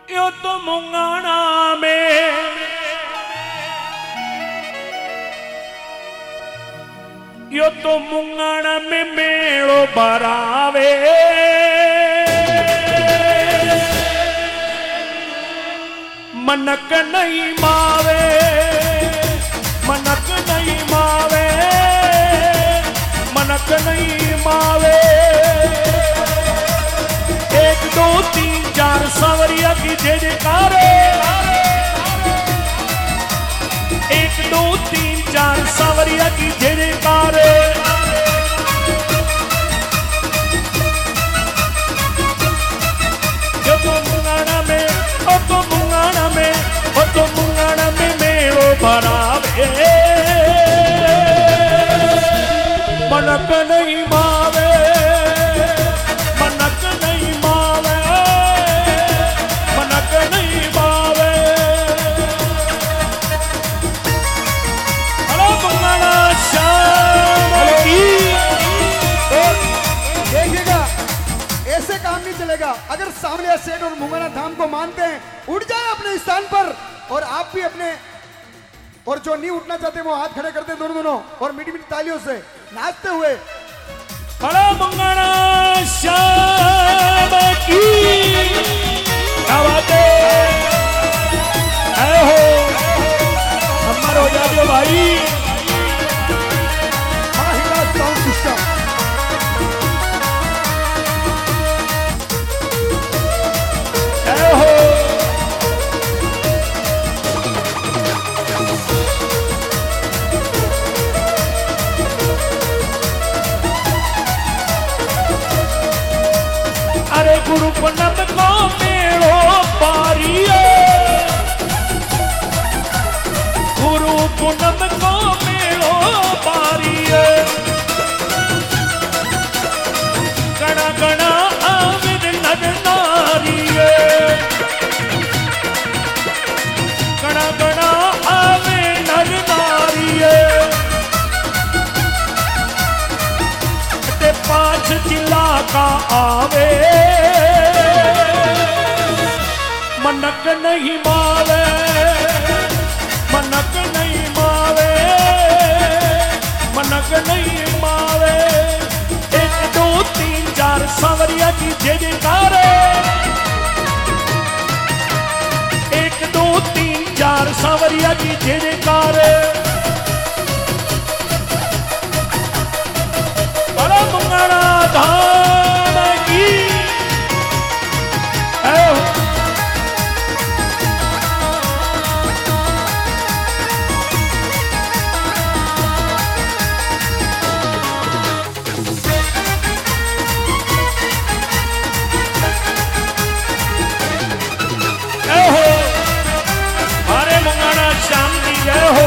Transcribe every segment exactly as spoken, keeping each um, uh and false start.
यो तो मुंगाना में यो तो मुंगाना में मेड़ो बरावे मनक नहीं मावे मनक नहीं मावे मनक नहीं मावे एक दो तीन चार सावरिया की जय जयकार एक दो तीन चार सावरिया की जय जयकार जो तो मुंगाना में ओ तो मुंगाना में ओ तो मुंगाना में मेरो भरावे मनक नहीं मावे मनक नहीं मावे मनक नहीं मावे। हेलो मुंगाना शाम की। देखिएगा ऐसे काम नहीं चलेगा। अगर सामने सेठ और मुंगाना धाम को मानते हैं उठ जाए अपने स्थान पर और आप भी अपने, और जो नहीं उठना चाहते वो हाथ खड़े करते दोनों दोनों और मीठी मीठी तालियों से नाचते हुए। हेलो मुंगाना शाम की। क्या बात है हो हमारा हो जाओ भाई। Mahira sound system. अरे गुरु पूनम को मेड़ो पारिए गुरु पूनम को मेड़ो पारिए गणा गणा आविद नर नारिये गणा गणा आवे नर नारिये ते पांच जिला का आवे मनक नहीं मावे मनक नहीं मावे मनक नहीं मावे एक दो तीन चार सावरिया की जय जयकार एक दो तीन चार सावरिया की जय जयकार। बड़ा मुंगाना धाम की। अरे मुंगाना श्याम जी जय हो।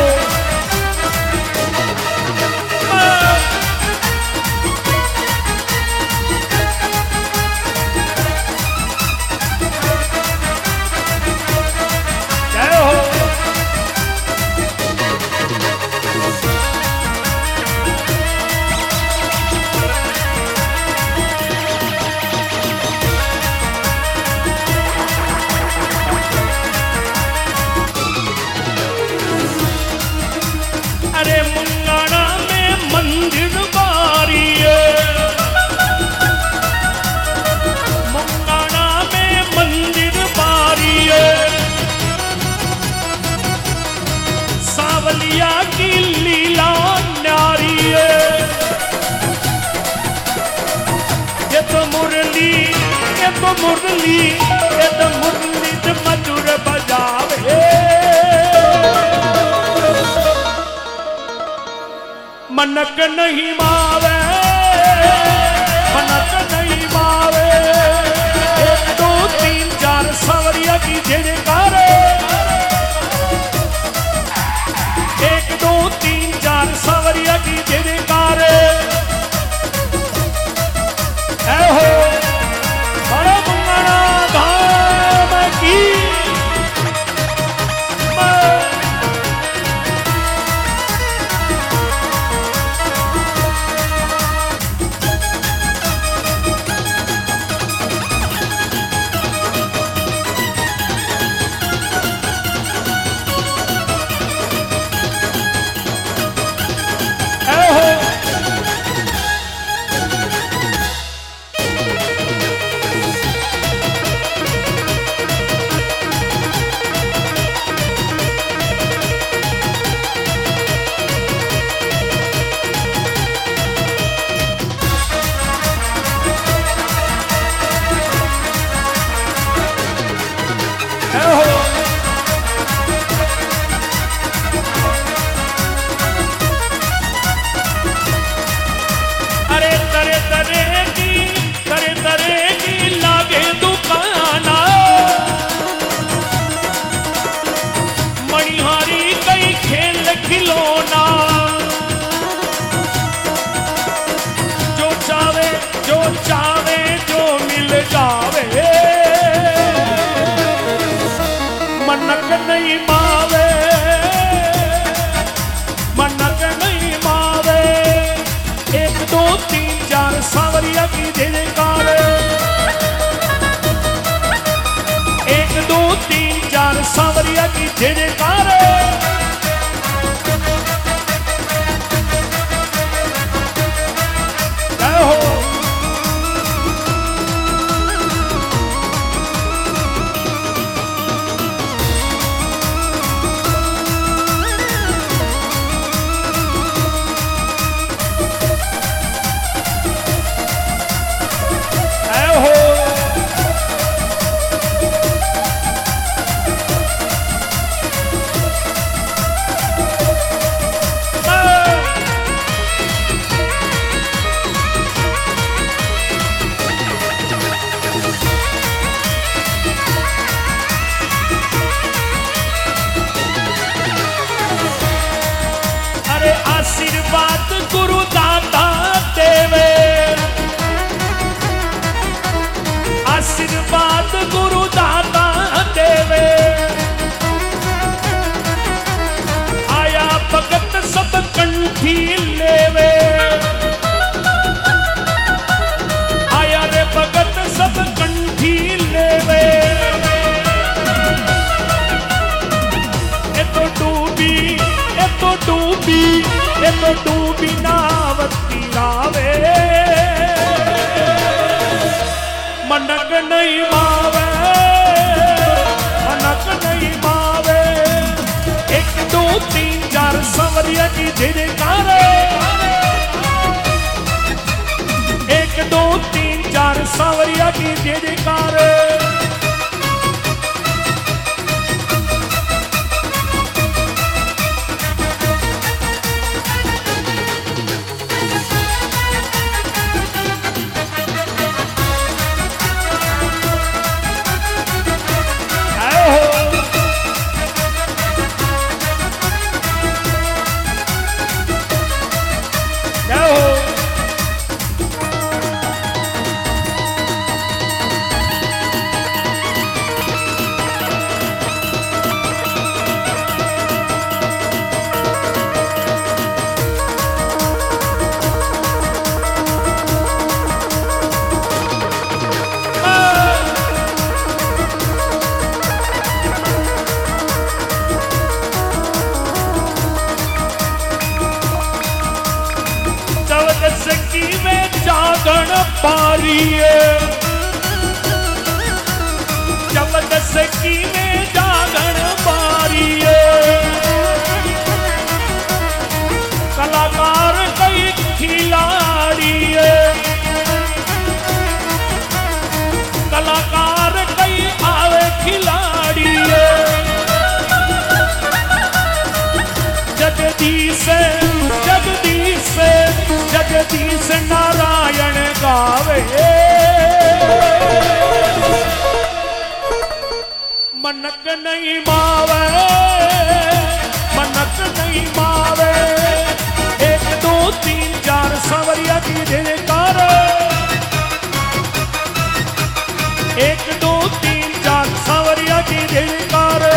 अरे मुंगाना में मंदिर बारिये मुंगाना में मंदिर बारिये सावलिया की लीला न्यारी है ये तो मुरली ये तो मुरली ये तो मुरली जो मधुर बजावे मनक नहीं मावे मनक नहीं मावे एक दो तीन चार सावरिया की जय जयकार एक दो तीन चार सावरिया की जय जयकार। हो बड़ा मुंगाना धाम की। जय जयकार। जय हो। आशीर्वाद गुरु दाता देवे, आशीर्वाद गुरु दाता देवे, आया भगत सब कंठी लेवे, आया रे भगत सब कंठी लेवे। ए तो डूबी ए तो डूबी ये तो डूबी नावती आवे, मनक नहीं मावे, मनक नहीं मावे। एक दो तीन चार सवरिया की जय जयकार, एक दो तीन चार सवरिया की जय जयकार। जागण पारिए जबरदस्ती में जागण पारिए, कलाकार कई खिलाड़ी, कलाकार कई आवे खिलाड़ी। जगदीश जगदीश जगदीश नारायण गावे, मनक नहीं मावे, मनक नहीं मावे। एक दो तीन चार सवरिया की जयकार, एक दो तीन चार सवरिया की जयकार।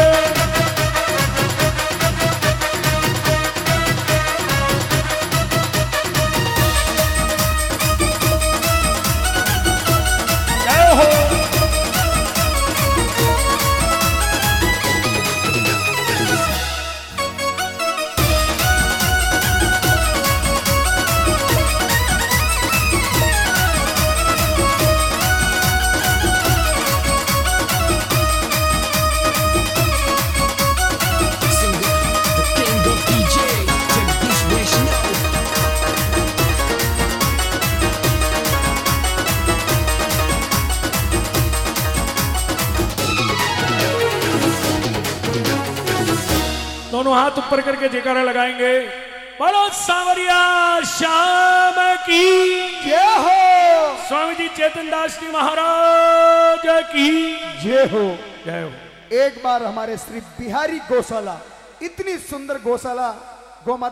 दोनों हाथ ऊपर करके जयकारा लगाएंगे। बोलो सांवरिया श्याम की जय हो। स्वामी जी चेतन दास जी महाराज की जय हो। जय हो। एक बार हमारे श्री बिहारी गौशाला, इतनी सुंदर गौशाला, गौ